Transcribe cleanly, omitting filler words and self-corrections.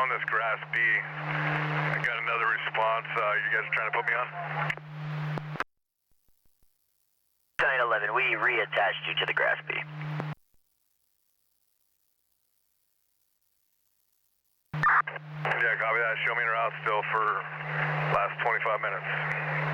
on this Grass B. I got another response. You guys are trying to put me on? 911, we reattached you to the Grass B. Yeah, copy that. Show me en route still for last 25 minutes.